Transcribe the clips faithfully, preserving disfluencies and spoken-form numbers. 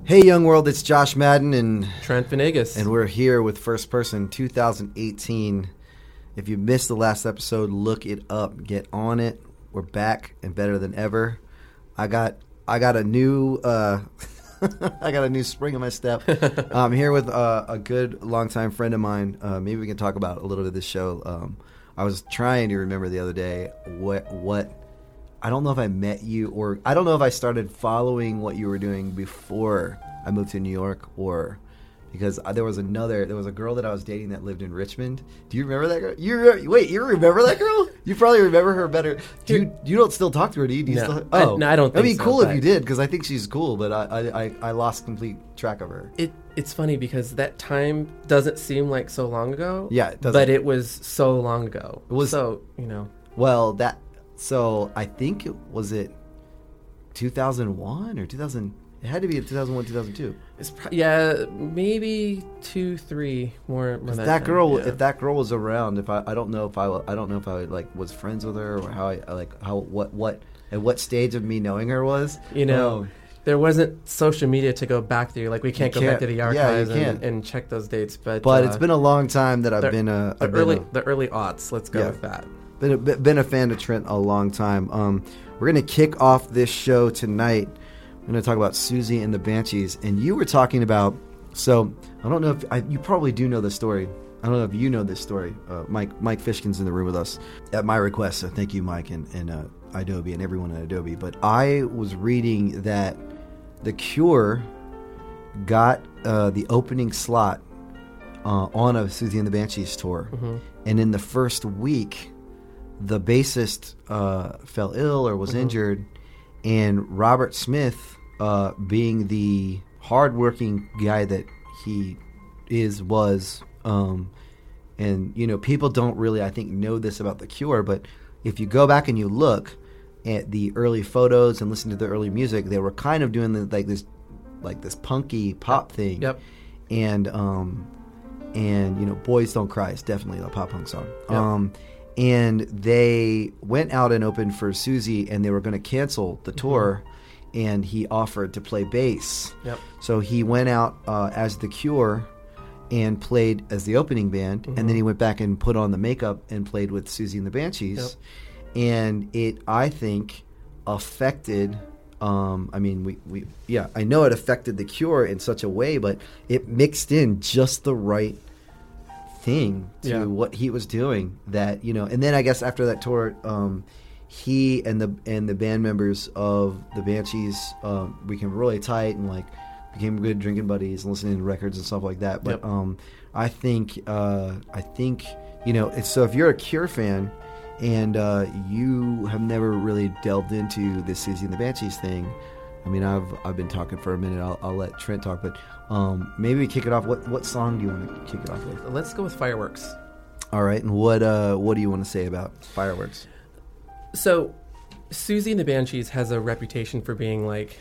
Hey, Young World, it's Josh Madden and Trent Venegas. And we're here with First Person twenty eighteen. If you missed the last episode, look it up. Get on it. We're back and better than ever. I got I got a new uh, I got a new spring in my step. I'm here with uh, a good longtime friend of mine. Uh, maybe we can talk about a little bit of this show. Um, I was trying to remember the other day what what I don't know if I met you or I don't know if I started following what you were doing before I moved to New York or because there was another there was a girl that I was dating that lived in Richmond. Do you remember that girl? You re- wait, you remember that girl? You probably remember her better. Do you you don't still talk to her? Do you? Do you no, still, oh, I, no, I don't. Think It'd be so, cool if but you did because I think she's cool, but I, I I lost complete track of her. It it's funny because that time doesn't seem like so long ago. Yeah, it doesn't. But it was so long ago. It was so you know. Well, that so I think it was it two thousand one or two thousand. It had to be in two thousand one, two thousand two. It's pro- yeah, maybe two, three more. more that, that girl, yeah. if that girl was around, if I, I don't know if I, I don't know if I like was friends with her or how I like how what what at what stage of me knowing her was. You know, um, there wasn't social media to go back through. Like we can't go can't, back to the yeah, archives you and, can't. and check those dates. But but uh, it's been a long time that I've the, been a the I've been early a, the early aughts. Let's go Yeah. with that. Been a, been a fan of Trent a long time. Um, we're gonna kick off this show tonight. I'm going to talk about Susie and the Banshees. And you were talking about, so I don't know if, I, you probably do know this story. I don't know if you know this story. Uh, Mike Mike Fishkin's in the room with us at my request. So thank you, Mike, and, and uh, Adobe and everyone at Adobe. But I was reading that The Cure got uh, the opening slot uh, on a Susie and the Banshees tour. Mm-hmm. And in the first week, the bassist uh, fell ill or was mm-hmm. injured. And Robert Smith, uh, being the hardworking guy that he is, was, um, and, you know, people don't really, I think, know this about The Cure, but if you go back and you look at the early photos and listen to the early music, they were kind of doing the, like this like this punky pop yep. thing. Yep. And, um, and you know, Boys Don't Cry is definitely a pop-punk song. Yep. Um And they went out and opened for Susie, and they were going to cancel the tour, mm-hmm. and he offered to play bass. Yep. So he went out uh, as The Cure and played as the opening band, mm-hmm. and then he went back and put on the makeup and played with Susie and the Banshees. Yep. And it, I think, affected... Um, I mean, we, we, yeah, I know it affected The Cure in such a way, but it mixed in just the right... thing to yeah. what he was doing that you know and then I guess after that tour um he and the and the band members of the Banshees um became really tight and like became good drinking buddies and listening to records and stuff like that but yep. um I think uh I think you know it's, so if you're a Cure fan and uh you have never really delved into this Susie and the Banshees thing, I mean, I've I've been talking for a minute. I'll, I'll let Trent talk, but um, maybe we kick it off. What what song do you want to kick it off with? Let's go with Fireworks. All right, and what uh, what do you want to say about Fireworks? So, Susie and the Banshees has a reputation for being like,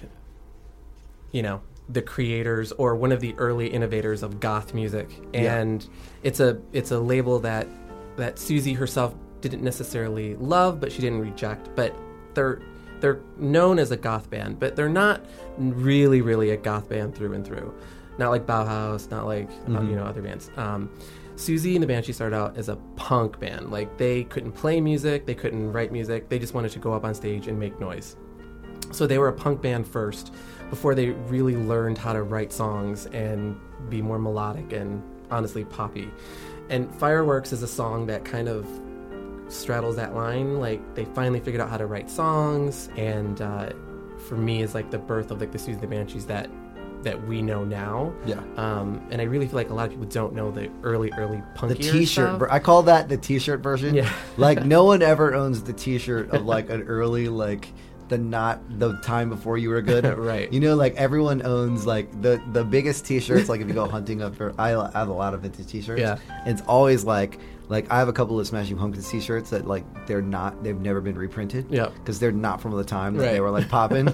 you know, the creators or one of the early innovators of goth music, and yeah. it's a it's a label that that Susie herself didn't necessarily love, but she didn't reject. But they're They're known as a goth band, but they're not really, really a goth band through and through. Not like Bauhaus, not like mm-hmm. uh, you know other bands. Um, Susie and the Banshees started out as a punk band. Like they couldn't play music, they couldn't write music. They just wanted to go up on stage and make noise. So they were a punk band first, before they really learned how to write songs and be more melodic and honestly poppy. And Fireworks is a song that kind of straddles that line. Like they finally figured out how to write songs, and uh, for me is like the birth of like the Susie and the Banshees that that we know now. Yeah. Um, and I really feel like a lot of people don't know the early, early punkier The T-shirt. stuff. Ver- I call that the T-shirt version. Yeah. Like no one ever owns the T-shirt of like an early like the not the time before you were good. Right. You know, like everyone owns like the the biggest T-shirts. Like if you go hunting up for, I have a lot of vintage T-shirts. Yeah. And it's always like. Like, I have a couple of Smashing Pumpkins T-shirts that, like, they're not, they've never been reprinted. Yeah. Because they're not from the time that right. they were, like, popping.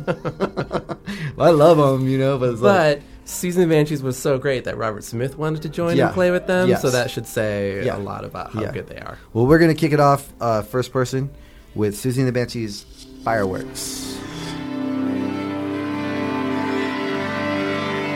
Well, I love them, you know, but it's but like... Susie and the Banshees was so great that Robert Smith wanted to join yeah. and play with them. Yes. So that should say yeah. a lot about how yeah. good they are. Well, we're going to kick it off uh, first person with Susie and the Banshees, Fireworks.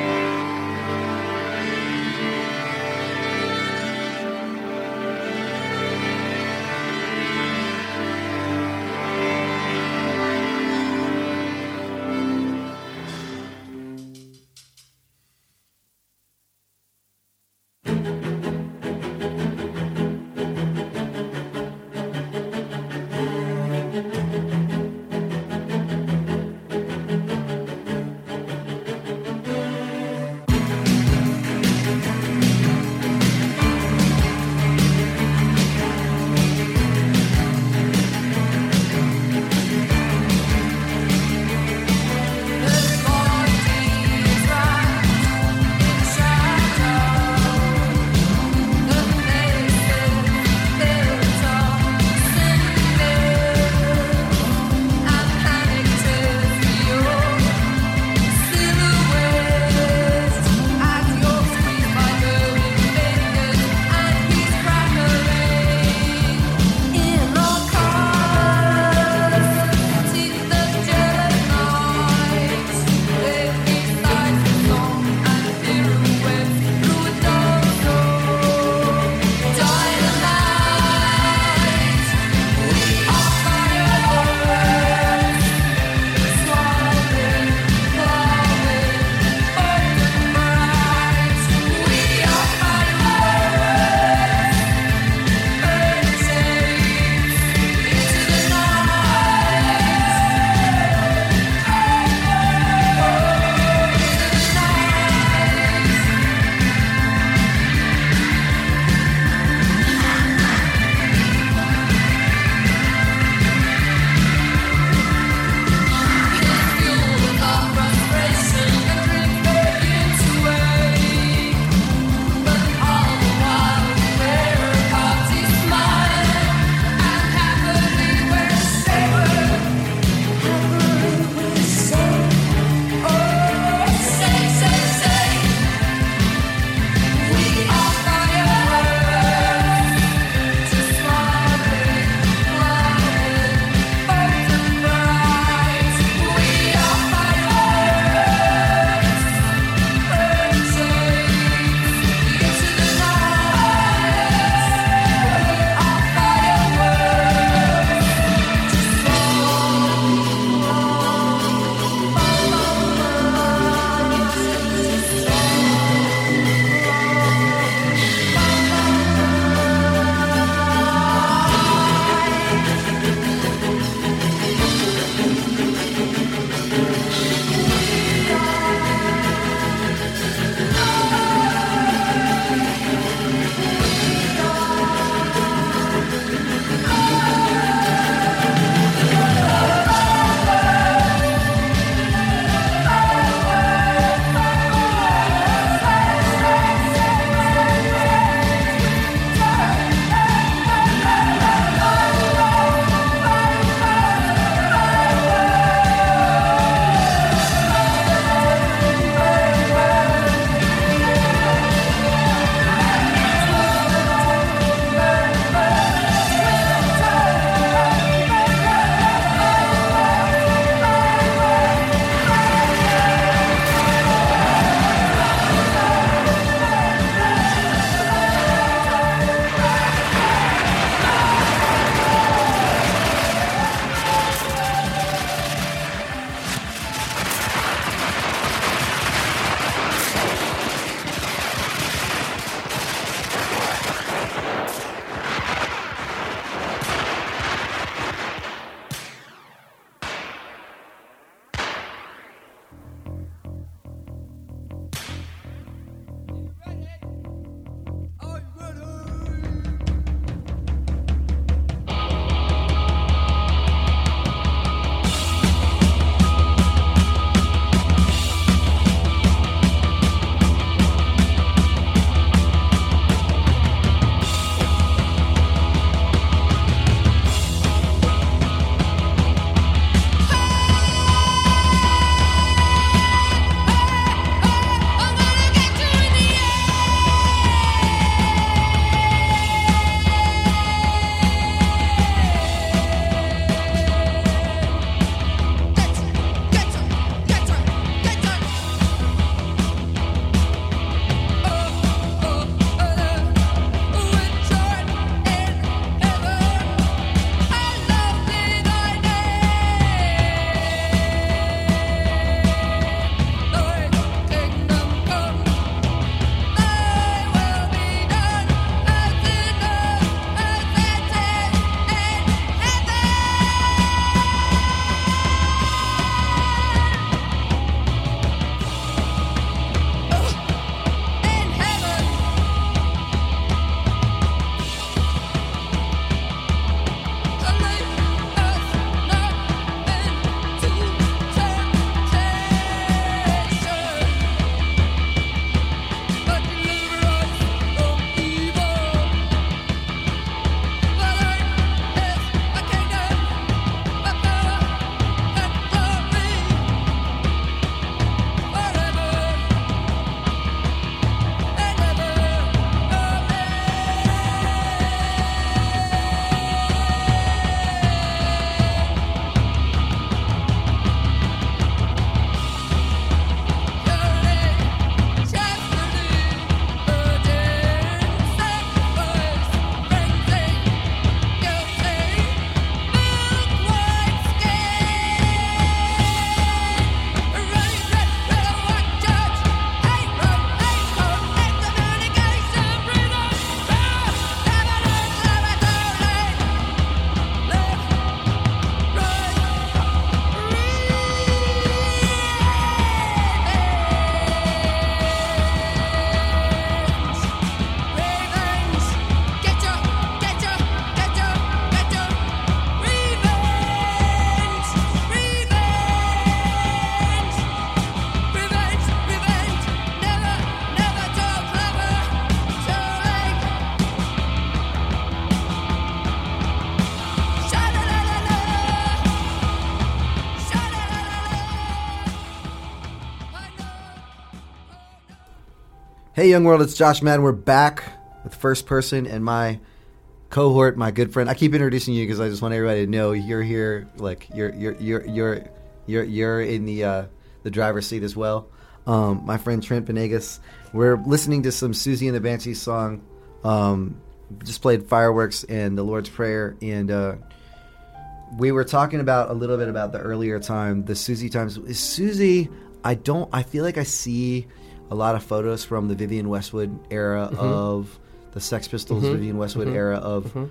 Hey, Young World, it's Josh Madden. We're back with First Person and my cohort, my good friend. I keep introducing you because I just want everybody to know you're here. Like you're you're you're you're you're you're in the uh, the driver's seat as well. Um, my friend Trent Venegas. We're listening to some Susie and the Banshees song. Um, just played Fireworks and the Lord's Prayer, and uh, we were talking about a little bit about the earlier time, the Susie times. Is Susie? I don't. I feel like I see a lot of photos from the Vivienne Westwood era mm-hmm. of the Sex Pistols, mm-hmm. Vivienne Westwood mm-hmm. era of mm-hmm.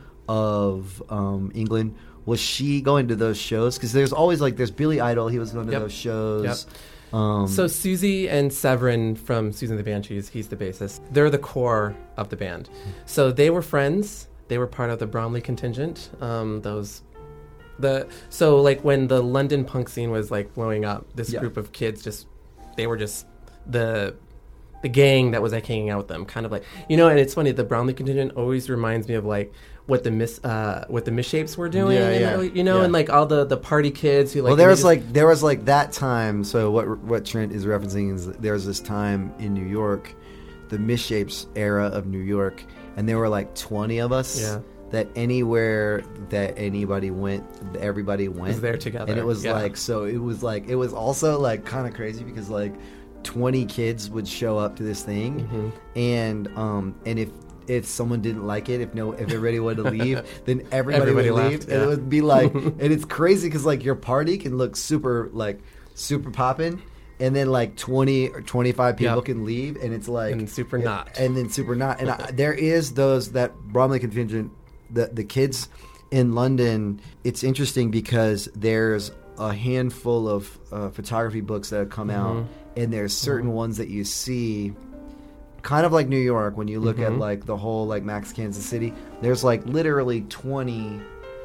of um, England. Was she going to those shows? Because there's always like there's Billy Idol. He was going to yep. those shows. Yep. Um, so Susie and Severin from Susie and the Banshees, he's the bassist. They're the core of the band. So they were friends. They were part of the Bromley contingent. Um, those. The so like when the London punk scene was like blowing up, this yeah. group of kids just they were just the the gang that was like hanging out with them, kind of like you know. And it's funny, the Bromley contingent always reminds me of like what the mis uh, what the Misshapes were doing, yeah, yeah. and, you know, yeah. and like all the, the party kids who like. Well, there was just, like there was like that time. So what what Trent is referencing is there was this time in New York, the Misshapes era of New York, and there were like twenty of us. Yeah. That anywhere that anybody went, everybody went. Was there together. And it was yeah. like, so it was like, it was also like kind of crazy because like twenty kids would show up to this thing. Mm-hmm. And, um, and if, if someone didn't like it, if no, if everybody wanted to leave, then everybody, everybody would left, leave. yeah. And it would be like, and it's crazy because like your party can look super, like super poppin'. And then like twenty or twenty-five people yep. can leave. And it's like. And super not. And then super not. And I, there is those, that Bromley contingent. The the kids in London, it's interesting because there's a handful of uh, photography books that have come mm-hmm. out, and there's certain mm-hmm. ones that you see, kind of like New York, when you look mm-hmm. at like the whole like Max Kansas City, there's like literally twenty,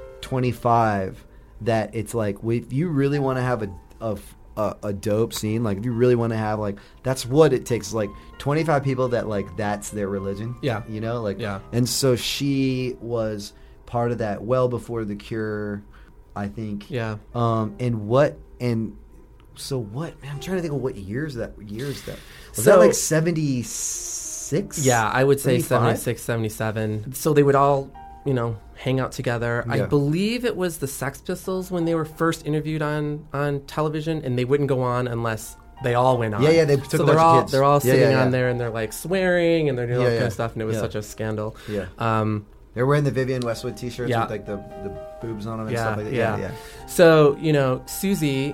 twenty-five that it's like, if you really want to have a, a, a, a dope scene, like if you really want to have like, that's what it takes, like twenty-five people that like that's their religion. Yeah. You know, like yeah. And so she was part of that well before The Cure, I think. Yeah. Um and what and so what man, I'm trying to think of what years that years that was so, that like seventy-six? Yeah, I would say seventy-five? seventy-six, seventy-seven. So they would all, you know, hang out together. Yeah. I believe it was the Sex Pistols when they were first interviewed on, on television, and they wouldn't go on unless they all went on. Yeah, yeah, they took so a they're bunch all of kids. They're all yeah, sitting yeah, yeah. on there and they're like swearing and they're doing Yeah, all yeah. kind of stuff, and it was Yeah. such a scandal. Yeah. Um, They're wearing the Vivienne Westwood t-shirts yeah. with like the, the boobs on them and yeah, stuff like that. Yeah. Yeah, yeah. So, you know, Susie,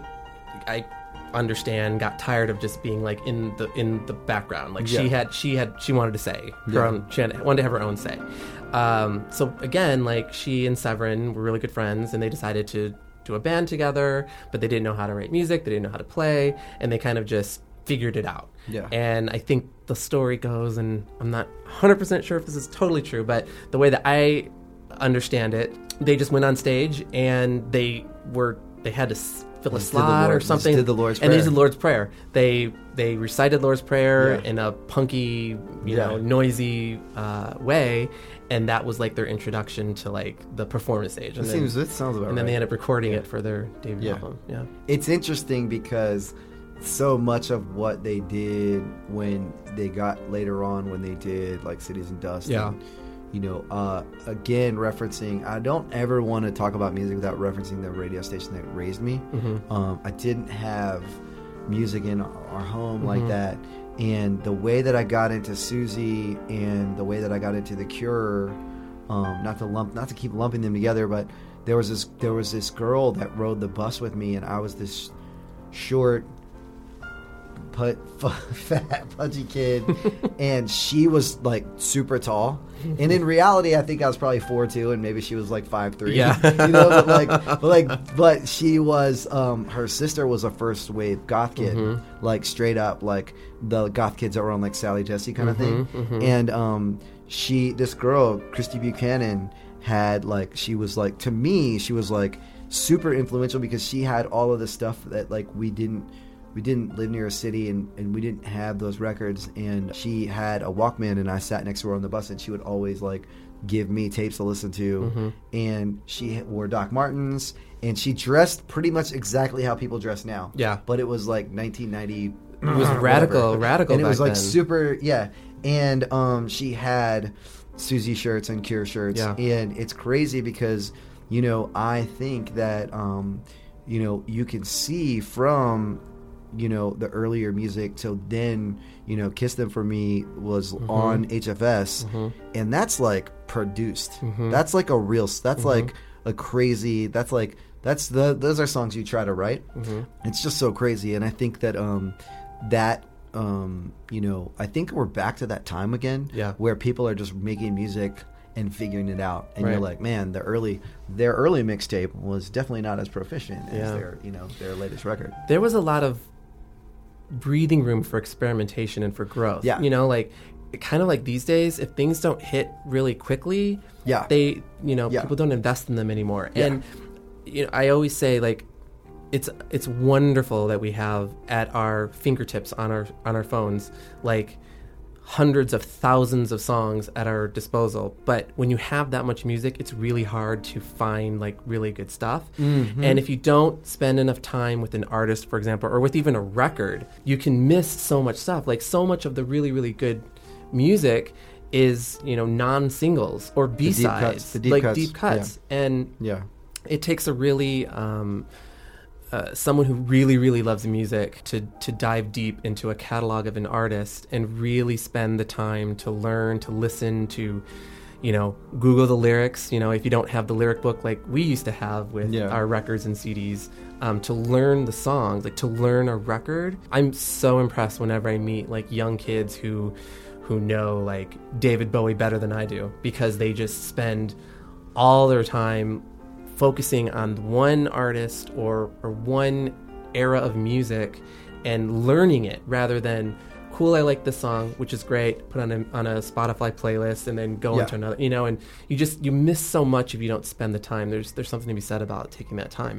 I understand, got tired of just being like in the in the background. Like Yeah. she had she had she wanted to say her Yeah. own, she had, wanted to have her own say. Um, so again, like she and Severin were really good friends, and they decided to do a band together, but they didn't know how to write music, they didn't know how to play, and they kind of just figured it out. Yeah. And I think the story goes, and I'm not one hundred percent sure if this is totally true, but the way that I understand it, they just went on stage and they were they had to s- fill a Just did the slot Lord- or something. just did the Lord's and they Prayer. did the Lord's Prayer. They they recited Lord's Prayer Yeah. in a punky, you Yeah. know, noisy uh, way, and that was like their introduction to like the performance stage. And It then, seems that sounds about and then right. they ended up recording Yeah. it for their debut Yeah. album. Yeah. It's interesting because so much of what they did when they got later on when they did like Cities and Dust, Yeah. and, you know, uh, again referencing, I don't ever want to talk about music without referencing the radio station that raised me. Mm-hmm. Um, I didn't have music in our home Mm-hmm. like that, and the way that I got into Susie and the way that I got into The Cure, um, not to lump, not to keep lumping them together, but there was this there was this girl that rode the bus with me, and I was this short, put fat pudgy kid, and she was like super tall, and in reality I think I was probably four two, and maybe she was like five three. Yeah. You know, but like but like but she was um her sister was a first wave goth kid, Mm-hmm. like straight up like the goth kids that were on like Sally Jesse kind of Mm-hmm, thing. mm-hmm. And um she this girl Christy Buchanan had like she was like to me she was like super influential because she had all of the stuff that like we didn't we didn't live near a city, and, and we didn't have those records, and she had a Walkman, and I sat next to her on the bus, and she would always like give me tapes to listen to. Mm-hmm. And she wore Doc Martens, and she dressed pretty much exactly how people dress now. Yeah. But it was like nineteen ninety It was radical, radical and it back was like then. super, yeah. And um, she had Susie shirts and Cure shirts, Yeah. and it's crazy because you know I think that um, you know you can see from you know the earlier music till then. You know, Kiss Them For Me was Mm-hmm. on H F S, Mm-hmm. and that's like produced. Mm-hmm. That's like a real. That's Mm-hmm. like a crazy. That's like that's the. Those are songs you try to write. Mm-hmm. It's just so crazy, and I think that um, that um, you know, I think we're back to that time again, Yeah. where people are just making music and figuring it out, and Right. you're like, man, the early their early mixtape was definitely not as proficient as Yeah. their you know their latest record. There was a lot of breathing room for experimentation and for growth. Yeah. You know, like kind of like these days, if things don't hit really quickly, Yeah. they, you know, Yeah. people don't invest in them anymore. Yeah. And you know, I always say like it's it's wonderful that we have at our fingertips on our on our phones like hundreds of thousands of songs at our disposal, but when you have that much music, it's really hard to find like really good stuff. Mm-hmm. And if you don't spend enough time with an artist, for example, or with even a record, you can miss so much stuff. Like so much of the really really good music is, you know, non-singles or deep B-sides, cuts, the deep like cuts, deep cuts. And Yeah. it takes a really um, uh, someone who really really loves music to to dive deep into a catalog of an artist and really spend the time to learn, to listen, to, you know, Google the lyrics. You know, if you don't have the lyric book like we used to have with Yeah. our records and C Ds, um, to learn the songs, like to learn a record. I'm so impressed whenever I meet like young kids who who know like David Bowie better than I do, because they just spend all their time focusing on one artist or, or one era of music and learning it rather than, cool, I like this song, which is great, put on a, on a Spotify playlist and then go Yeah. into another, you know, and you just, you miss so much if you don't spend the time. There's, there's something to be said about taking that time.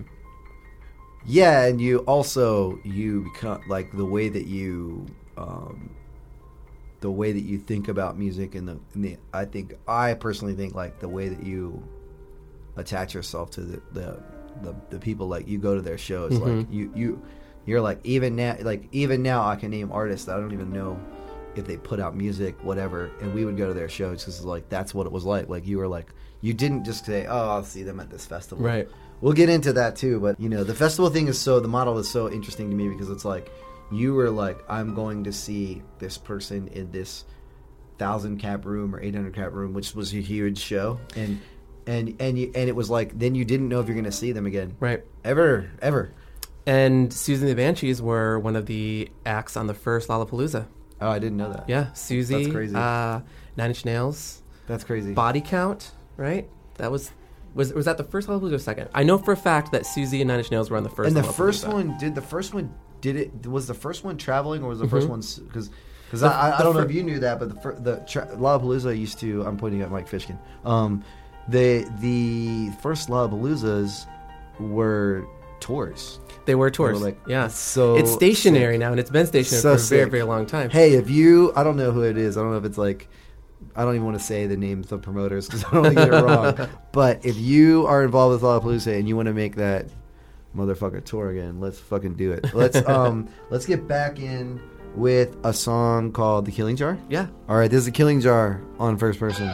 Yeah, and you also you become like the way that you um, the way that you think about music and the, and the I think I personally think like the way that you attach yourself to the the, the, the people, like you go to their shows, Mhm. like you you you're like even now like even now I can name artists that I don't even know if they put out music, whatever, and we would go to their shows because like that's what it was like. Like you were like you didn't just say, oh, I'll see them at this festival, Right. We'll get into that too, but you know, the festival thing is so, the model is so interesting to me because it's like, you were like, I'm going to see this person in this thousand cap room or eight hundred cap room, which was a huge show, and and and you, and it was like, then you didn't know if you're going to see them again, Right. ever, ever. And Susie and the Banshees were one of the acts on the first Lollapalooza. Oh, I didn't know that. Yeah, Susie, That's crazy. Uh, Nine Inch Nails, That's crazy. Body Count, right? That was was was that the first Lollapalooza or second? I know for a fact that Susie and Nine Inch Nails were on the first. and the Lollapalooza. first one did the first one did it was the first one traveling or was the first Mhm. one because because The- I, I the don't know fir- if you knew that, but the fir- the tra- Lollapalooza used to, I'm pointing at Mike Fishkin, um the the first Lollapaloozas were tours. They were They tours. were like, yeah, so it's stationary sick. now, and it's been stationary So for a very sick. very long time. Hey, if you, I don't know who it is. I don't know if it's like, I don't even want to say the names of promoters because I don't want to get it wrong. But if you are involved with Lollapalooza and you want to make that motherfucker tour again, let's fucking do it. Let's um let's get back in with a song called "The Killing Jar." Yeah. All right, this is "The Killing Jar" on First Person.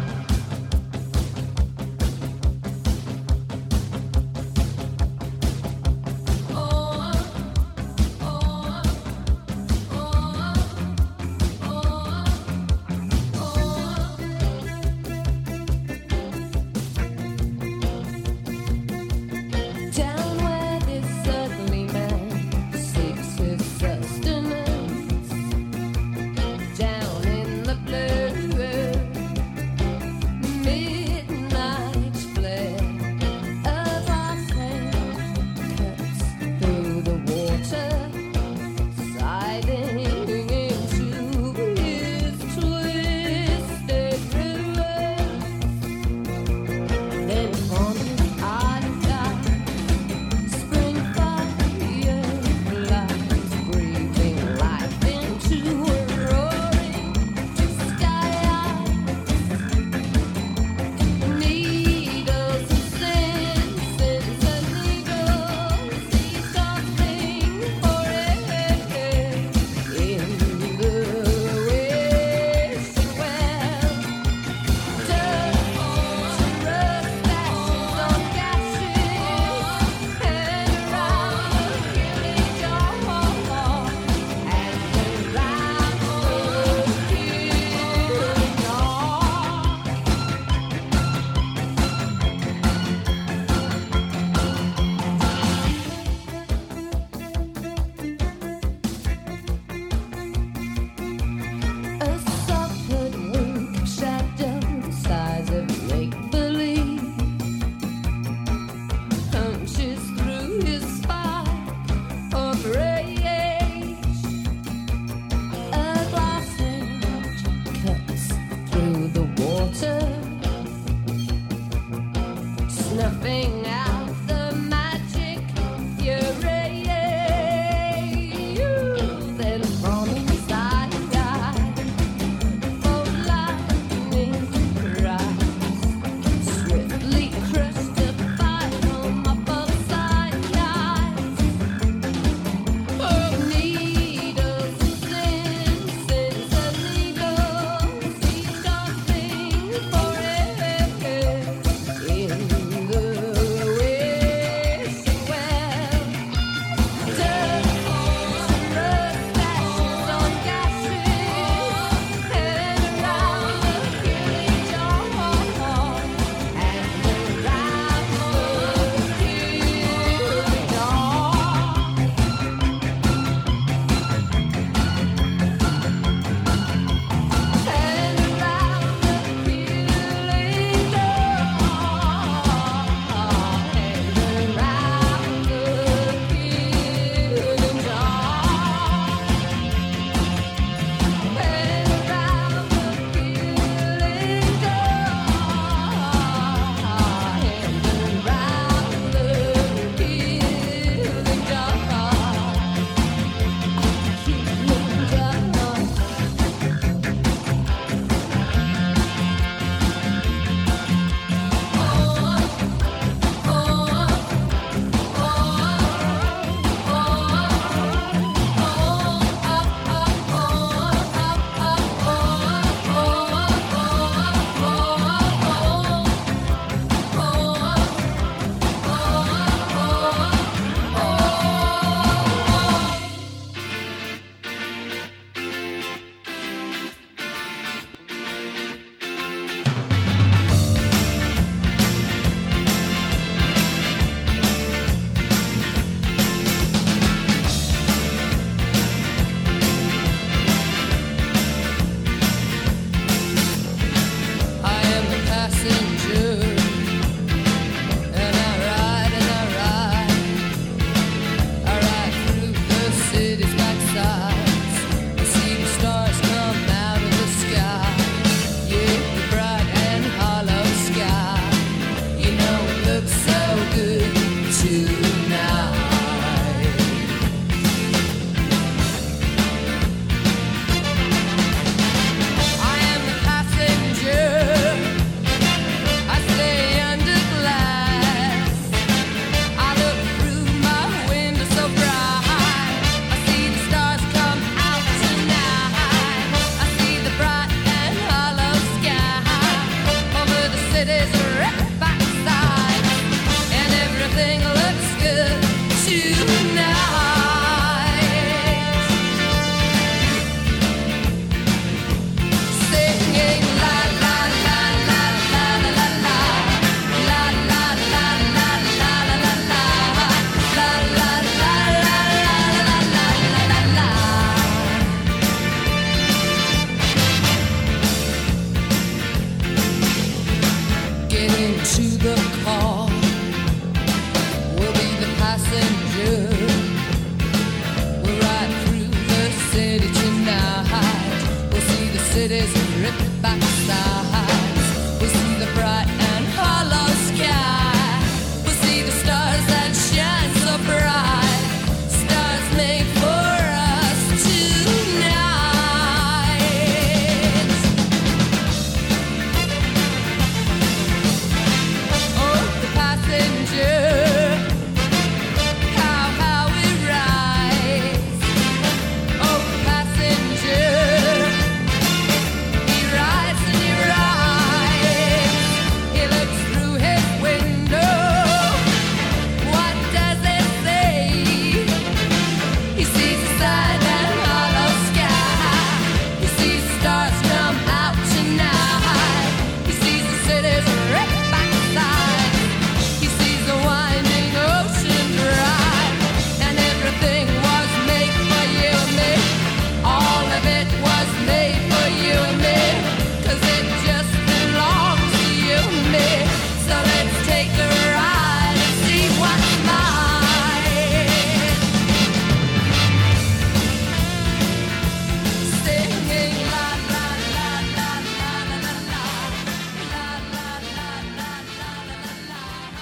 Down where this earthly man seeks his sustenance, down in the blue, city's ripped back sides. We'll see the bright and hollow sky. We'll see the stars that shine so bright. Stars made for us tonight. Oh, the passenger. How, how we rise. Oh, the passenger. He rides and he rides. He looks through his window. What does it say? He sees the sad and hollow sky. He sees the stars come out tonight. He sees the city's ripped back sides. He sees the winding ocean drive. And everything was made for you and me. All of it was made for you and me. 'Cause it just belongs to you and me. So let's take a ride and see what's mine. Singing la la la la la la la la. La la la la la la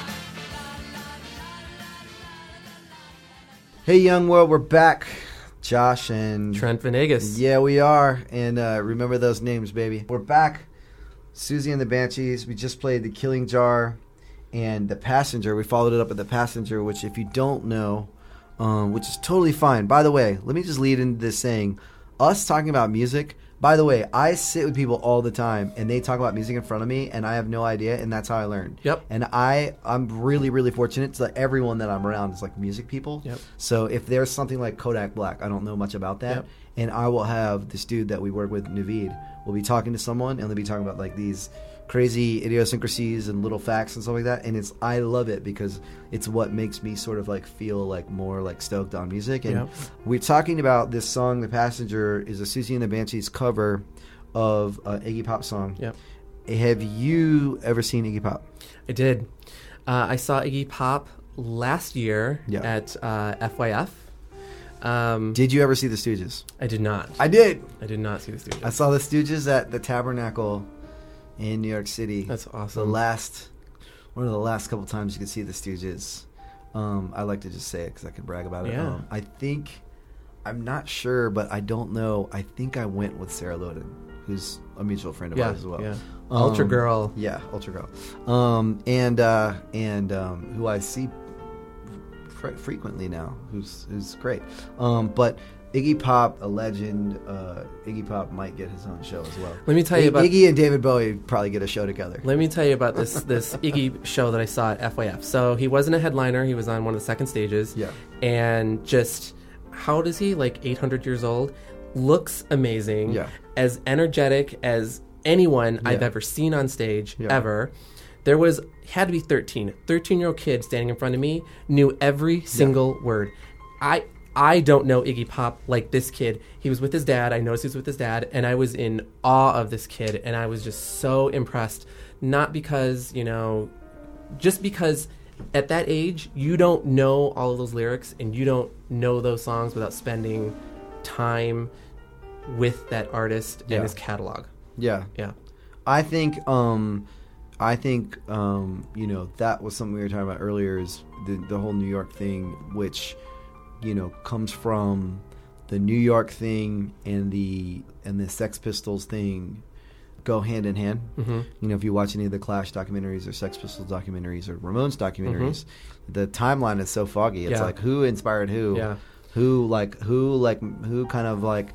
la. Hey, young world, we're back. Josh and Trent Venegas. Yeah, we are. And uh, remember those names, baby. We're back. Susie and the Banshees. We just played The Killing Jar and The Passenger. We followed it up with The Passenger, which, if you don't know, um, which is totally fine. By the way, let me just lead into this saying, us talking about music. By the way, I sit with people all the time, and they talk about music in front of me, and I have no idea, and that's how I learned. Yep. And I, I'm really, really fortunate that everyone that I'm around is like music people. Yep. So if there's something like Kodak Black, I don't know much about that. Yep. And I will have this dude that we work with, Naveed, will be talking to someone, and they'll be talking about like these crazy idiosyncrasies and little facts and stuff like that. And it's I love it because it's what makes me sort of like feel like more like stoked on music. And Yep. we're talking about this song, The Passenger, is a Susie and the Banshees cover of an Iggy Pop song. Yep. Have you ever seen Iggy Pop? I did. Uh, I saw Iggy Pop last year Yeah. at uh, F Y F. Um, Did you ever see the Stooges? I did not. I did. I did not see the Stooges. I saw the Stooges at the Tabernacle in New York City. That's The awesome. last, one of the last couple times you could see the Stooges. Um, I like to just say it because I can brag about it. Yeah. Um, I think, I'm not sure, but I don't know. I think I went with Sarah Loden, who's a mutual friend of yeah, ours as well. yeah. Um, Ultra Girl. Yeah, Ultra Girl. Um, and uh, and um, who I see fre- frequently now, who's who's great. Um, but Iggy Pop, a legend. Uh, Iggy Pop might get his own show as well. Let me tell you I- about Iggy and David Bowie probably get a show together. Let me tell you about this this Iggy show that I saw at F Y F. So he wasn't a headliner; he was on one of the second stages. Yeah. And just how old is he? Like eight hundred years old. Looks amazing. Yeah. As energetic as anyone I've Yeah. ever seen on stage Yeah. ever. There was had to be thirteen. thirteen-year-old kid standing in front of me knew every single word. I I don't know Iggy Pop like this kid. He was with his dad. I noticed he was with his dad, and I was in awe of this kid, and I was just so impressed. Not because, you know, just because at that age, you don't know all of those lyrics, and you don't know those songs without spending time with that artist Yeah. and his catalog. Yeah. Yeah. I think um I think um you know that was something we were talking about earlier is the the whole New York thing, which you know comes from the New York thing and the and the Sex Pistols thing go hand in hand. Mm-hmm. You know, if you watch any of the Clash documentaries or Sex Pistols documentaries or Ramones documentaries, the timeline is so foggy. It's Yeah. like who inspired who, Yeah. who like who like who kind of like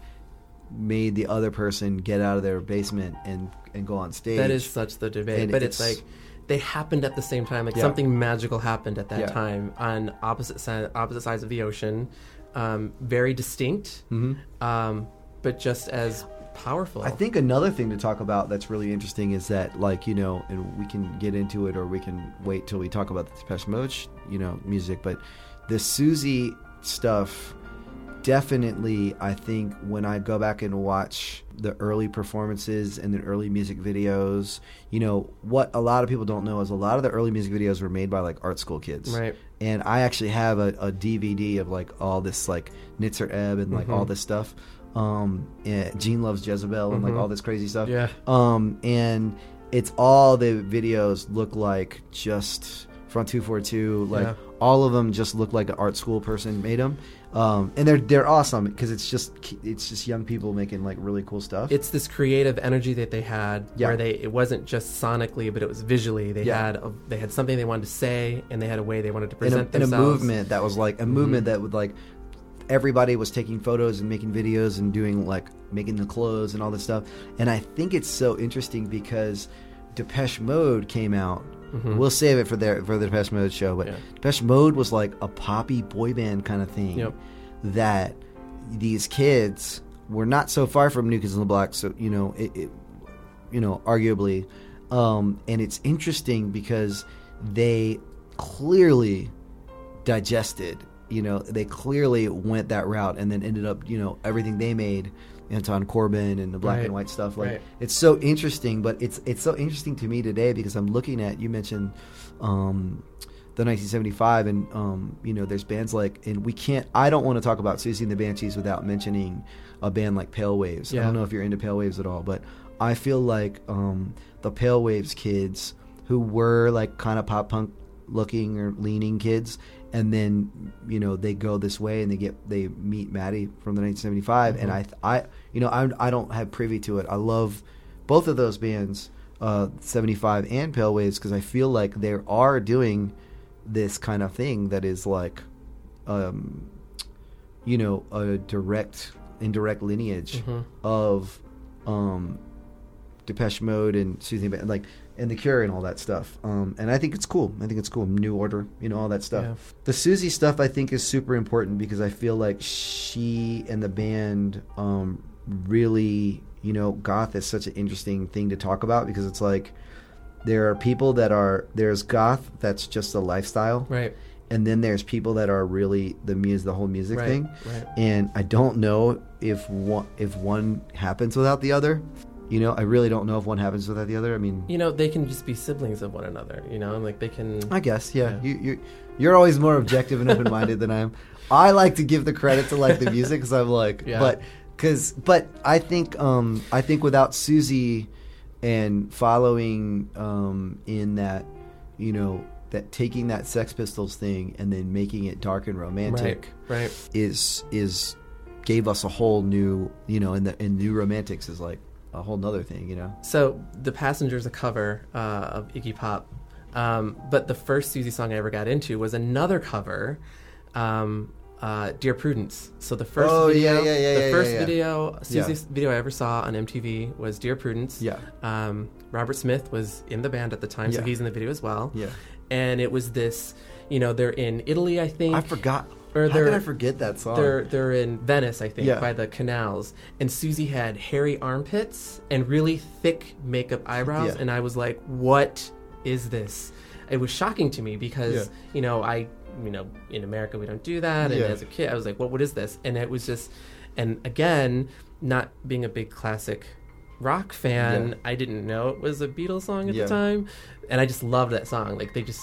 made the other person get out of their basement and and go on stage. That is such the debate, And but it's, it's- like they happened at the same time. Like Yeah. something magical happened at that Yeah. time on opposite side, opposite sides of the ocean. Um, very distinct, Mhm. um, but just as powerful. I think another thing to talk about that's really interesting is that, like, you know, and we can get into it or we can wait till we talk about the Depeche Mode, you know, music, but the Susie stuff, definitely, I think when I go back and watch the early performances and the early music videos, you know, what a lot of people don't know is a lot of the early music videos were made by, like, art school kids. Right. and I actually have a, a D V D of like all this like Nitzer Ebb and like Mhm. all this stuff. Um, and Gene Loves Jezebel and like Mhm. all this crazy stuff. Yeah. Um, and it's all the videos look like just Front two forty-two, like Yeah. all of them just look like an art school person made them. Um, and they're they're awesome because it's just it's just young people making like really cool stuff. It's this creative energy that they had, Yeah. where they it wasn't just sonically, but it was visually. They Yeah. had a, they had something they wanted to say, and they had a way they wanted to in a, present in a themselves. movement that was like a movement that would like everybody was taking photos and making videos and doing like making the clothes and all this stuff. And I think it's so interesting because Depeche Mode came out. Mhm. We'll save it for their for the Depeche Mode show, but Yeah. Depeche Mode was like a poppy boy band kind of thing. Yep. That these kids were not so far from New Kids on the Block, so you know it, it you know arguably, um, and it's interesting because they clearly digested. You know, they clearly went that route and then ended up, you know, everything they made, Anton Corbin and the black Right. and white stuff. Like, Right. it's so interesting, but it's it's so interesting to me today because I'm looking at, you mentioned um, the nineteen seventy-five, and, um, you know, there's bands like, and we can't, I don't want to talk about Susie and the Banshees without mentioning a band like Pale Waves. I Yeah. don't know if you're into Pale Waves at all, but I feel like um, the Pale Waves kids who were like kind of pop punk looking or leaning kids, and then you know they go this way and they get they meet Maddie from the nineteen seventy-five, Mhm. and I I you know I I don't have privy to it. I love both of those bands, uh, seventy-five and Pale Waves, because I feel like they are doing this kind of thing that is like, um, you know, a direct indirect lineage Mhm. of um, Depeche Mode and Susie and the Ban- like and the Cure and all that stuff. Um, and I think it's cool. I think it's cool. New Order, you know, all that stuff. Yeah. The Susie stuff I think is super important because I feel like she and the band um, really, you know, goth is such an interesting thing to talk about because it's like there are people that are there's goth that's just a lifestyle, Right. and then there's people that are really the music, the whole music Right. thing. Right. And I don't know if one if one happens without the other. You know, I really don't know if one happens without the other. I mean, You know, they can just be siblings of one another. You know, like they can. I guess, yeah. Yeah. You you you're always more objective and open minded than I am. I like to give the credit to like the music because I'm like, Yeah. but because but I think um I think without Susie and following um in that, you know, that taking that Sex Pistols thing and then making it dark and romantic Right. Right. is is gave us a whole new, you know, and the and New Romantics is like a whole nother thing, you know. So The Passenger's a cover uh, of Iggy Pop, um, but the first Susie song I ever got into was another cover, um, uh, Dear Prudence. So the first Oh, video, yeah, yeah, yeah, the yeah, first yeah, yeah. video, Yeah. Susie's video I ever saw on M T V was Dear Prudence. Yeah. Um, Robert Smith was in the band at the time, so Yeah. he's in the video as well. Yeah. And it was this, you know, they're in Italy, I think. I forgot. Or How they're- could I forget that song? They're they're in Venice, I think, Yeah. by the canals. And Susie had hairy armpits and really thick makeup eyebrows, Yeah. and I was like, "What is this?" It was shocking to me because Yeah. you know I you know in America we don't do that, and Yeah. as a kid I was like, "What what is this?" And it was just, and again, not being a big classic rock fan, Yeah. I didn't know it was a Beatles song at Yeah. the time, and I just loved that song. Like they just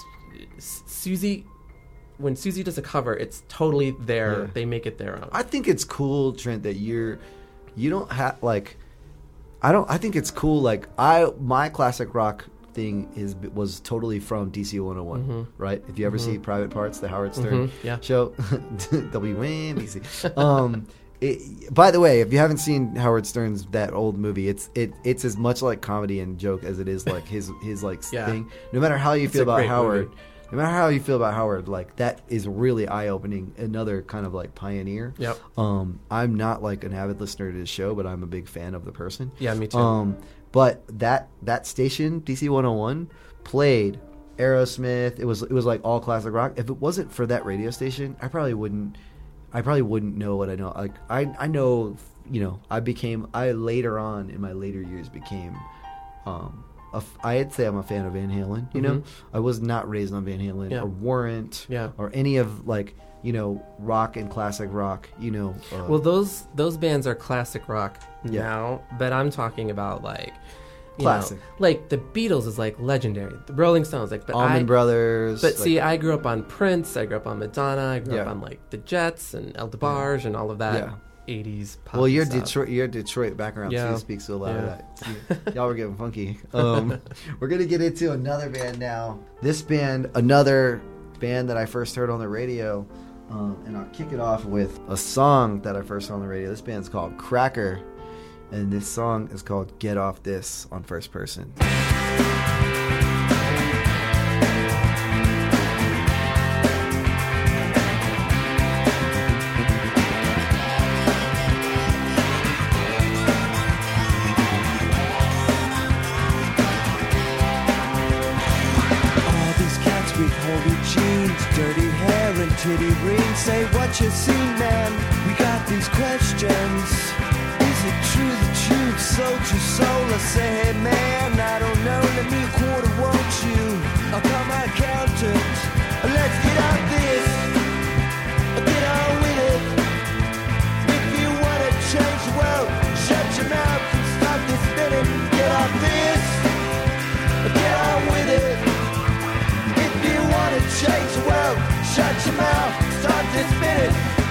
Susie. When Susie does a cover, it's totally their. Yeah. They make it their own. I think it's cool, Trent, that you're you don't have like I don't I think it's cool like I my classic rock thing is was totally from D C one oh one, Mhm. right? If you ever see Private Parts, the Howard Stern Mhm, yeah. show, W N B C. Um it, by the way, if you haven't seen Howard Stern's that old movie, it's it it's as much like comedy and joke as it is like his his like Yeah. thing. No matter how you It's feel a about great Howard, movie. no matter how you feel about Howard, like that is really eye opening. Another kind of like pioneer. Yep. Um, I'm not like an avid listener to this show, but I'm a big fan of the person. Yeah, me too. Um, but that that station, D C one oh one, played Aerosmith. It was it was like all classic rock. If it wasn't for that radio station, I probably wouldn't. I probably wouldn't know what I know. Like I I know, you know, I became I later on in my later years became. Um, a f- I'd say I'm a fan of Van Halen. You know, Mhm. I was not raised on Van Halen Yeah. or Warrant Yeah. or any of like you know rock and classic rock. You know, uh, Well, those those bands are classic rock Yeah. now, but I'm talking about like you Classic. know, like the Beatles is like legendary. The Rolling Stones, like, but Allman I, Brothers. But like- see, I grew up on Prince. I grew up on Madonna. I grew up Yeah. on like the Jets and El DeBarge and all of that Yeah. eighties pop. Well, your stuff. Detroit, your Detroit background Yeah. too speaks so loud. Yeah. That y'all were getting funky. Um, we're gonna get into another band now. This band, another band that I first heard on the radio, um, and I'll kick it off with a song that I first heard on the radio. This band's called Cracker, and this song is called "Get Off This" on First Person. All these cats with holy jeans, dirty hair and titty rings. Say what you see, man. We got these questions. Is it true that you've sold your soul? I say, hey man, I don't know. Let me a quarter, won't you? I'll call my accountant. Let's get out this. Get on with it. If you wanna change the world, shut your mouth and stop this spinning. Get off this. Get on with it. If you wanna change the world, shut your mouth, start this spinning.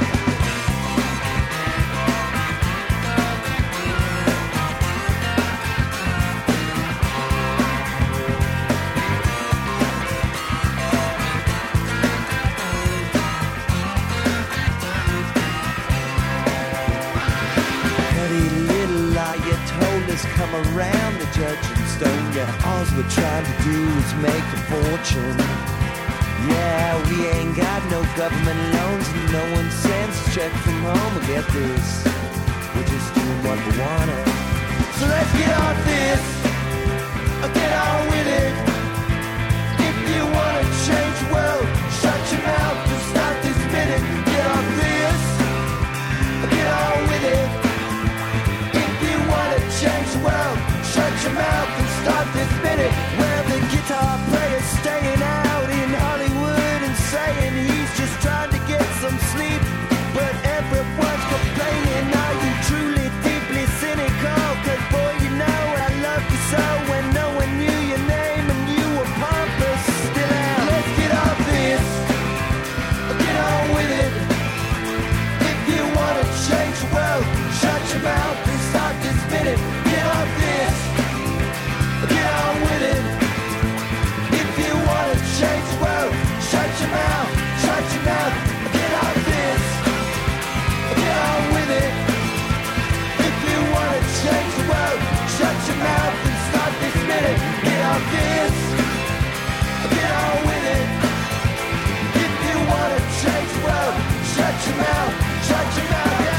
Petty little lie you told us, come around the judging stone. Yeah, all we're trying to do is make a fortune. Yeah, we ain't got no government loans and no one sends a check from home. Well, get this, we're just doing what we wanna. So let's get off this, or get on with it. If you wanna change the world, shut your mouth and start this spinning. Get off this, or get on with it. If you wanna change the world, shut your mouth and start this spinning. Where the guitar player's staying out in Hollywood and saying he's just trying to get some sleep, but everyone's complaining. Are you truly deeply cynical? 'Cause boy, you know I love you so when no one knew your name and you were pompous still out. Let's get off this, get on with it. If you wanna change the world, shut your mouth and start this spinning. Get off this, get on with it. If you wanna change the world, shut your mouth, shut your mouth. Get off this, get on with it. If you wanna change the world, shut your mouth and start this spinning. Get off this, get on with it. If you wanna change the world, shut your mouth, shut your mouth. Yeah.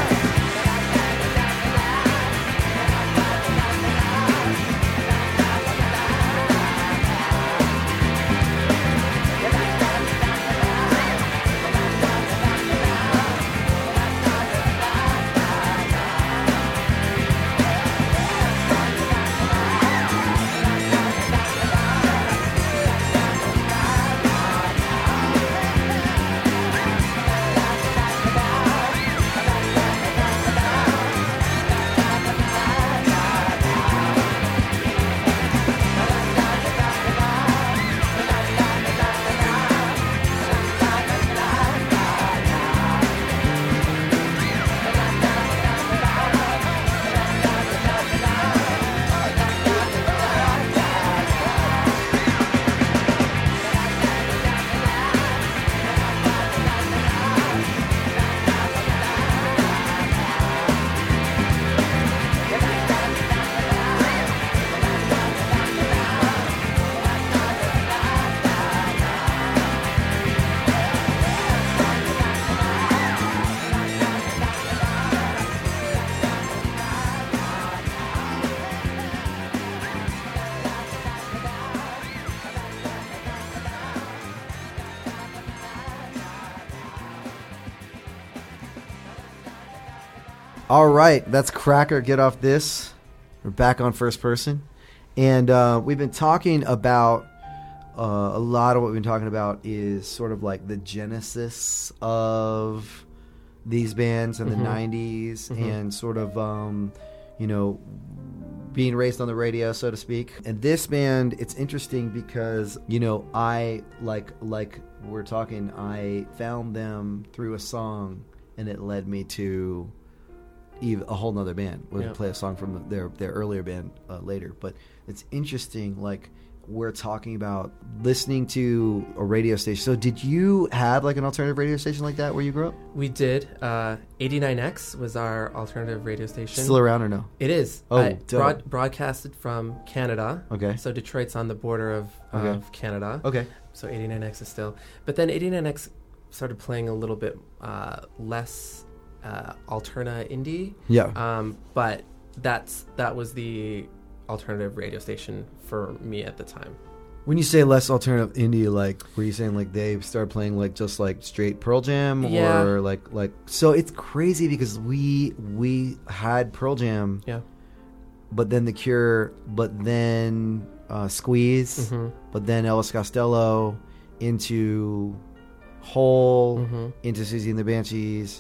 All right, that's Cracker. Get Off This. We're back on First Person. And uh, we've been talking about, uh, a lot of what we've been talking about is sort of like the genesis of these bands in the Mhm. nineties Mhm. and sort of, um, you know, being raised on the radio, so to speak. And this band, it's interesting because, you know, I, like, like we're talking, I found them through a song, and it led me to even a whole nother band. We'll Yeah. play a song from their, their earlier band uh, later. But it's interesting, like, we're talking about listening to a radio station. So did you have like an alternative radio station like that where you grew up? We did. Uh, eighty-nine X was our alternative radio station. Still around or no? It is. Oh, I dope. broad, broadcasted from Canada. Okay. So Detroit's on the border of, Okay. of Canada. Okay. So eighty-nine X is still. But then eighty-nine X started playing a little bit uh, less uh, alterna indie. Yeah. Um, but that's that was the alternative radio station for me at the time. When you say less alternative indie, like, were you saying like they started playing like just like straight Pearl Jam, Yeah. or like like? So it's crazy because we we had Pearl Jam, Yeah. but then The Cure, but then uh, Squeeze, Mhm. but then Elvis Costello, into Hole, Mhm. into Susie and the Banshees,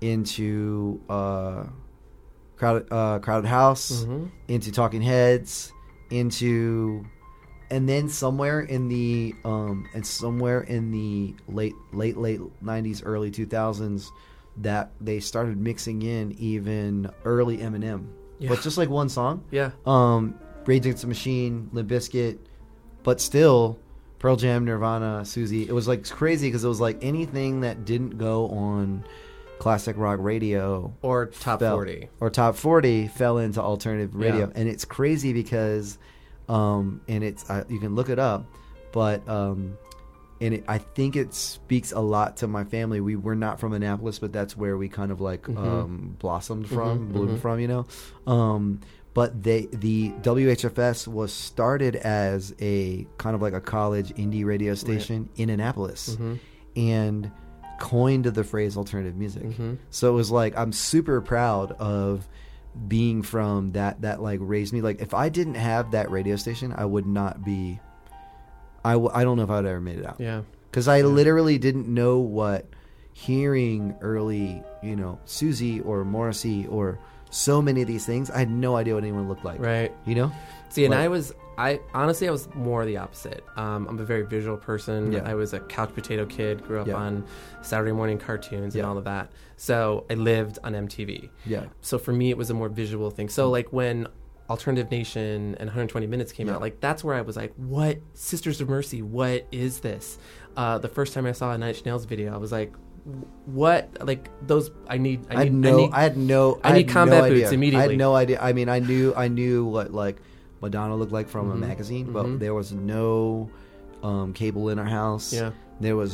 into uh, Crowded uh, Crowded House, Mhm. into Talking Heads, into, and then somewhere in the um and somewhere in the late late late nineties, early two thousands, that they started mixing in even early Eminem, Yeah. but just like one song. Yeah. Um, Rage Against the Machine, Limp Bizkit, but still Pearl Jam, Nirvana, Susie. It was like crazy because it was like anything that didn't go on classic rock radio Or top fell- forty. or top forty fell into alternative radio. Yeah. And it's crazy because um and it's uh, you can look it up, but um and it, I think it speaks a lot to my family. We were not from Annapolis, but that's where we kind of like Mhm. um blossomed from, Mhm, bloomed mhm. from, you know. Um but they the W H F S was started as a kind of like a college indie radio station in Annapolis, Mhm. and coined the phrase alternative music. Mhm. So it was like, I'm super proud of being from that, that like raised me. Like if I didn't have that radio station, I would not be, I, w- I don't know if I would ever made it out. Yeah. Cause I literally didn't know what hearing early, you know, Susie or Morrissey or so many of these things, I had no idea what anyone looked like. Right. You know? See, and Like- I was, I honestly, I was more the opposite. Um, I'm a very visual person. Yeah. I was a couch potato kid, grew up Yeah. on Saturday morning cartoons Yeah. and all of that. So I lived on M T V. Yeah. So for me, it was a more visual thing. So like when Alternative Nation and one hundred twenty Minutes came Yeah. out, like that's where I was like, what? Sisters of Mercy, what is this? Uh, the first time I saw a Nine Inch Nails video, I was like, what? Like those, I need, I I had need, no, I need, I had no, I need had combat no boots idea. I immediately. had no idea. I mean, I knew, I knew what like Madonna looked like from Mhm. a magazine, but Mhm. there was no um, cable in our house. Yeah. There was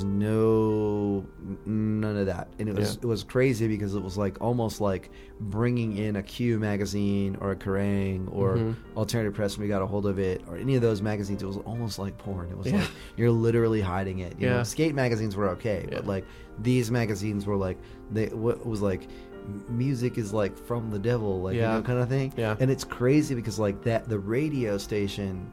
no none of that, and it was Yeah. it was crazy because it was like almost like bringing in a Q magazine or a Kerrang or Mhm. Alternative Press when we got a hold of it, or any of those magazines. It was almost like porn. It was Yeah. like you're literally hiding it. You know, Yeah. skate magazines were okay, but Yeah. like these magazines were like they what was like music is like from the devil, like Yeah. you know, kind of thing. Yeah. And it's crazy because like that the radio station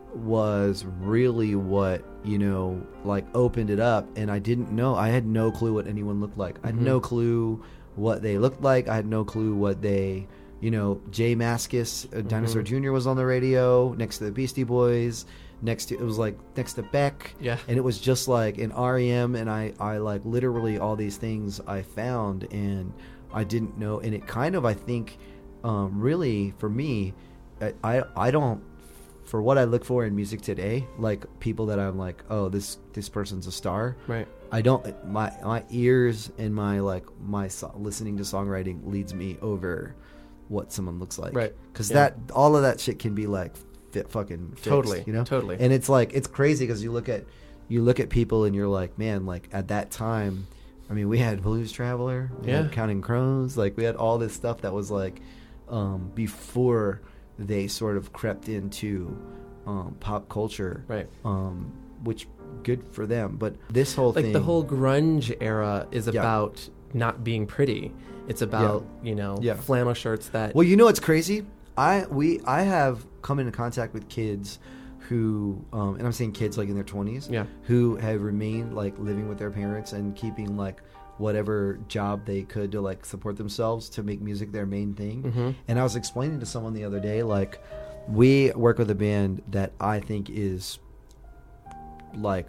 was really what, you know, like opened it up, and I didn't know, I had no clue what anyone looked like. I had Mhm. no clue what they looked like. I had no clue what they, you know, Jay Mascis, uh, Dinosaur Mhm. Junior was on the radio next to the Beastie Boys, next to, it was like next to Beck. Yeah. And it was just like an R E M, and I, I like literally all these things I found, and I didn't know, and it kind of, I think, um, really for me, I, I, I don't, for what I look for in music today, like people that I'm like, oh, this this person's a star. Right. I don't, my my ears and my like my so, listening to songwriting leads me over what someone looks like. Right. Because Yeah. that all of that shit can be like fit fucking fixed, Totally, you know, totally. And it's like it's crazy because you look at you look at people and you're like, man, like at that time, I mean, we had Blues Traveler, we Yeah. had Counting Crows, like we had all this stuff that was like um, before they sort of crept into um, pop culture, Right. Um, which good for them. But this whole Like thing, the whole grunge era is Yeah. about not being pretty. It's about, you know, Yeah. flannel shirts that well, you know what's crazy? I we I have come into contact with kids who, um, and I'm saying kids like in their twenties, Yeah. who have remained like living with their parents and keeping like whatever job they could to like support themselves to make music their main thing. Mhm. And I was explaining to someone the other day, like, we work with a band that I think is like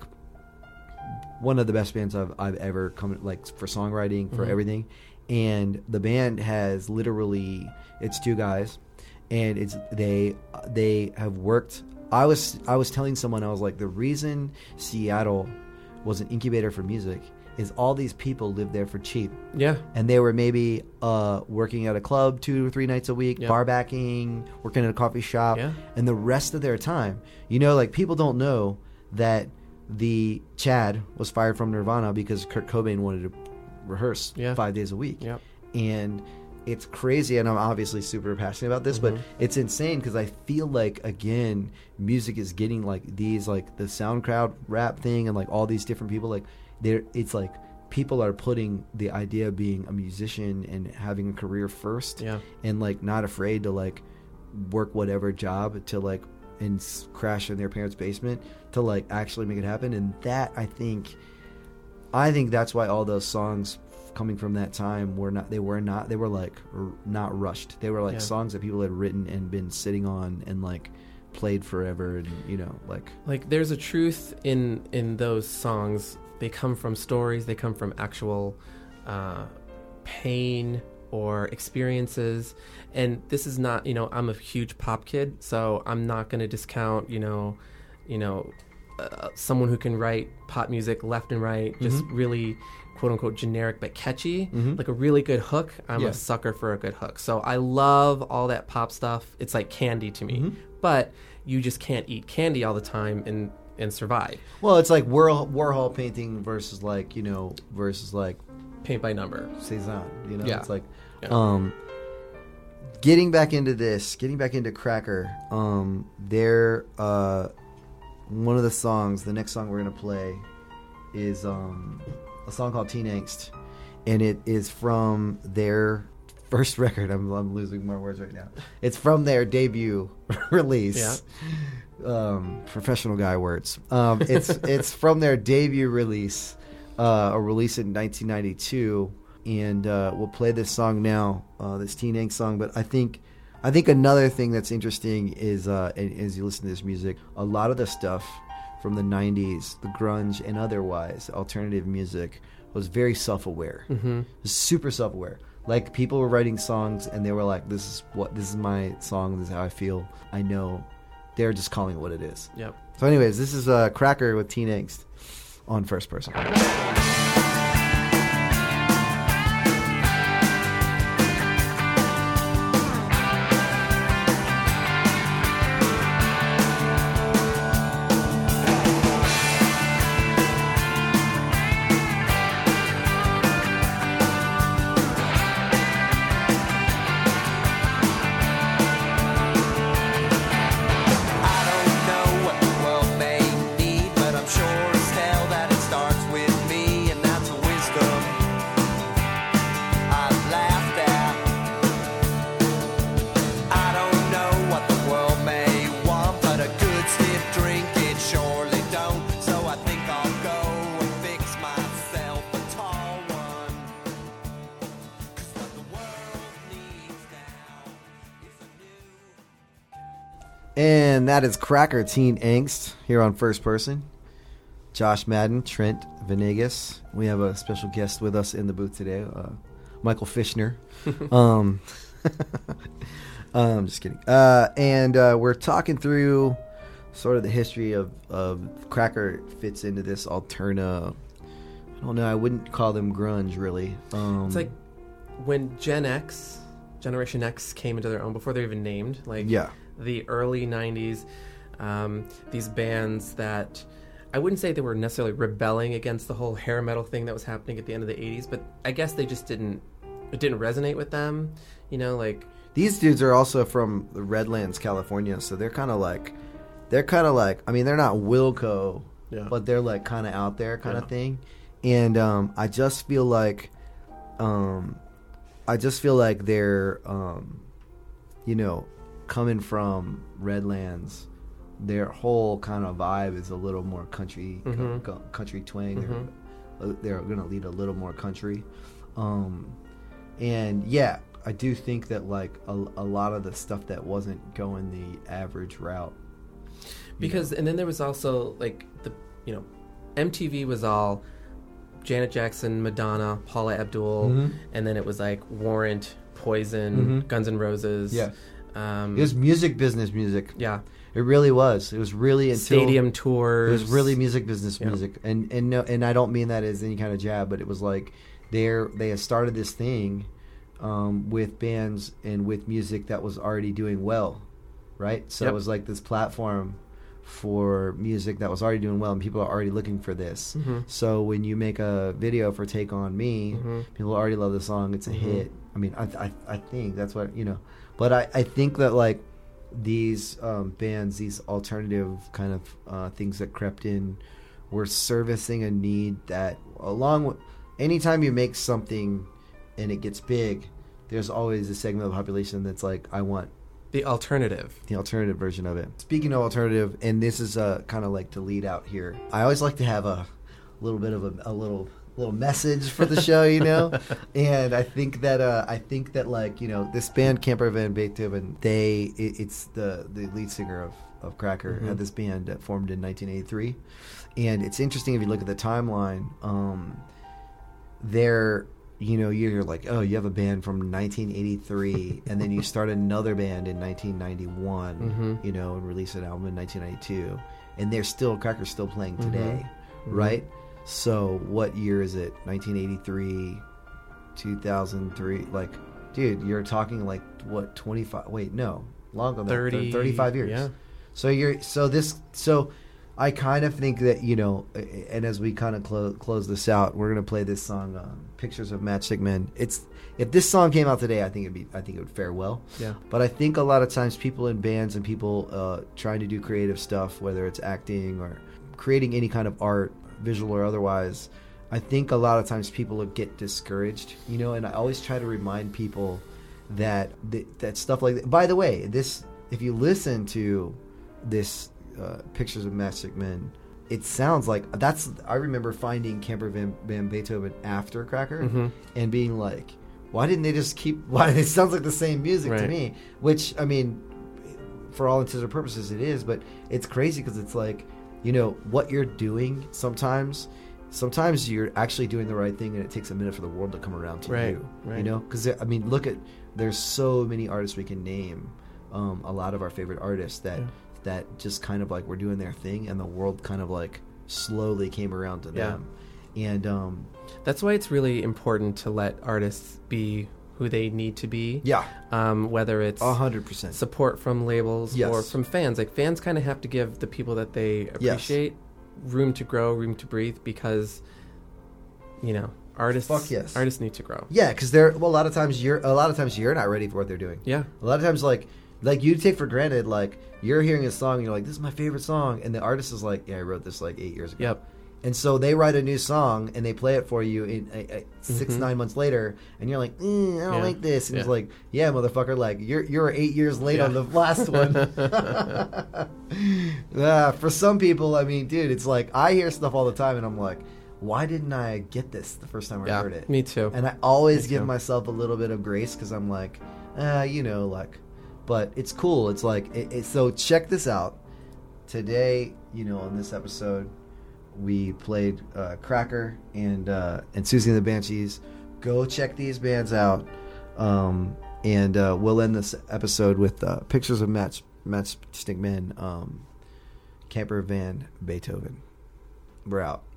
one of the best bands I've I've ever come like for songwriting, for Mhm. everything. And the band has literally, it's two guys, and it's they they have worked. I was I was telling someone, I was like, the reason Seattle was an incubator for music is all these people lived there for cheap, Yeah. and they were maybe uh, working at a club two or three nights a week, Yeah. bar backing, working at a coffee shop, Yeah. and the rest of their time, you know, like people don't know that the Chad was fired from Nirvana because Kurt Cobain wanted to rehearse Yeah. five days a week, Yeah. and it's crazy. And I'm obviously super passionate about this, Mhm. but it's insane because I feel like, again, music is getting like these, like the SoundCloud rap thing, and like all these different people, like they're it's like people are putting the idea of being a musician and having a career first, Yeah. and like not afraid to like work whatever job to like and s- crash in their parents' basement to like actually make it happen. And that, I think I think that's why all those songs coming from that time were not they were not they were like r- not rushed. They were like Yeah. songs that people had written and been sitting on and like played forever, and you know, like Like there's a truth in in those songs. They come from stories. They come from actual uh, pain or experiences. And this is not, you know, I'm a huge pop kid, so I'm not going to discount, you know, you know, uh, someone who can write pop music left and right, just Mhm. really quote unquote generic but catchy, Mhm. like a really good hook. I'm Yeah. a sucker for a good hook. So I love all that pop stuff. It's like candy to me. Mhm. But you just can't eat candy all the time and and survive. well, it's like Warhol, Warhol painting versus like, you know, versus like Paint by number. Cezanne, you know, Yeah. it's like Yeah. um getting back into this, getting back into Cracker, um they're uh one of the songs, the next song we're going to play is um a song called Teen Angst, and it is from their first record. I'm, I'm losing my words right now. It's from their debut release. Um, professional guy words. Um, it's it's from their debut release, uh, a release in nineteen ninety-two, and uh, we'll play this song now, uh, this Teen Angst song. But I think I think another thing that's interesting is uh, as you listen to this music, a lot of the stuff from the nineties, the grunge and otherwise, alternative music, was very self-aware. Mm-hmm. Super self-aware. Like people were writing songs and they were like, "This is what this is my song. This is how I feel. I know." They're just calling it what it is. Yep. So, anyways, this is uh, Cracker with Teen Angst on First Person. I don't know what the world may need, but I'm sure as hell that it starts with me, and that's a wisdom I've laughed at. I don't know what the world may want, but a good stiff drink it surely don't. So I think I'll go and fix myself a tall one. 'Cause what the world needs now is a new. And that is Cracker, Teen Angst, here on First Person. Josh Madden, Trent Venegas. We have a special guest with us in the booth today, uh, Michael Fishner. um, um, just kidding. Uh, and uh, we're talking through sort of the history of, of Cracker fits into this alterna. I don't know. I wouldn't call them grunge, really. Um, It's like when Gen X, Generation X came into their own before they're even named. Like yeah. the early nineties, um, these bands that I wouldn't say they were necessarily rebelling against the whole hair metal thing that was happening at the end of the eighties, but I guess they just didn't, it didn't resonate with them. You know, like, These dudes are also from the Redlands, California, so they're kind of like, they're kind of like, I mean, they're not Wilco, Yeah. but they're like kind of out there kind of Yeah. thing. And um, I just feel like, um, I just feel like they're, um, you know, coming from Redlands, their whole kind of vibe is a little more country, Mhm. co- country twang. Mhm. uh, they're going to lead a little more country. Um, and yeah, I do think that like a, a lot of the stuff that wasn't going the average route. Because, know. and then there was also like the, you know, M T V was all Janet Jackson, Madonna, Paula Abdul, Mhm. and then it was like Warrant, Poison, Mhm. Guns N' Roses. Yeah. Um, It was music business music. yeah. It really was. It was really until Stadium tours. It was really music business Yeah. music, and and no, and I don't mean that as any kind of jab, but it was like they're they had started this thing um, with bands and with music that was already doing well, right? So Yep. it was like this platform for music that was already doing well, and people are already looking for this. Mhm. So when you make a video for "Take on Me," Mhm. people already love the song. It's a Mhm. hit. I mean, I, I I think that's what you know, but I I think that like these um, bands, these alternative kind of uh, things that crept in, were servicing a need that, along with anytime you make something and it gets big, there's always a segment of the population that's like, I want The alternative. the alternative version of it. Speaking of alternative, and this is uh, kind of like to lead out here, I always like to have a little bit of a, a little little message for the show, you know. And I think that uh, I think that like you know this band Camper Van Beethoven, they it, it's the the lead singer of of Cracker Mhm. had this band that formed in nineteen eighty-three, and it's interesting if you look at the timeline. Um, they're you know, you're like, oh, you have a band from nineteen eighty-three, and then you start another band in nineteen ninety-one, Mhm. you know, and release an album in nineteen ninety-two, and they're still, Cracker's still playing Mhm. today, Mhm. right? So what year is it? nineteen eighty-three, two thousand three, like, dude, you're talking like, what, twenty-five, wait, no, longer than thirty, thirty-five years. Yeah. So you're, so this, so I kind of think that, you know, and as we kind of clo- close this out, we're going to play this song, uh, Pictures of Matchstick Men. It's, if this song came out today, I think it'd be, I think it would fare well. Yeah. But I think a lot of times people in bands and people uh, trying to do creative stuff, whether it's acting or creating any kind of art, visual or otherwise, I think a lot of times people get discouraged, you know, and I always try to remind people that th- that stuff like that. By the way, this, if you listen to this uh, Pictures of Matchstick Men, it sounds like that's, I remember finding Camper Van, Van Beethoven after Cracker Mhm. and being like, why didn't they just keep, why, it sounds like the same music to Right. me, which, I mean, for all intents and purposes it is, but it's crazy because it's like, you know, what you're doing sometimes, sometimes you're actually doing the right thing and it takes a minute for the world to come around to Right, you, right. you know, because, I mean, look at, there's so many artists we can name, um, a lot of our favorite artists that, Yeah. that just kind of like were doing their thing and the world kind of like slowly came around to Yeah. them. And, um, That's why it's really important to let artists be who they need to be. yeah, Um, whether it's a hundred percent. support from labels Yes. or from fans. Like, fans kind of have to give the people that they Yes. appreciate room to grow, room to breathe, because, you know, artists Fuck yes. artists need to grow. Yeah, because they're, well, a lot of times you're, a lot of times you're not ready for what they're doing. Yeah. A lot of times, like, like you take for granted, like you're hearing a song, and you're like, "This is my favorite song," and the artist is like, "Yeah, I wrote this like eight years ago." Yep. And so they write a new song and they play it for you in uh, uh, six Mhm. nine months later, and you're like, mm, "I don't Yeah. like this." And it's Yeah. like, "Yeah, motherfucker, like you're you're eight years late Yeah. on the last one." uh, for some people, I mean, dude, it's like I hear stuff all the time, and I'm like, "Why didn't I get this the first time I Yeah. heard it?" Me too. And I always Me give too. myself a little bit of grace because I'm like, uh, you know, like, but it's cool. It's like, it, it, so check this out. Today, you know, on this episode, we played uh, Cracker and uh, and Susie and the Banshees. Go check these bands out. Um, and uh, we'll end this episode with uh, Pictures of Match Matchstick Men, um, Camper Van Beethoven. We're out.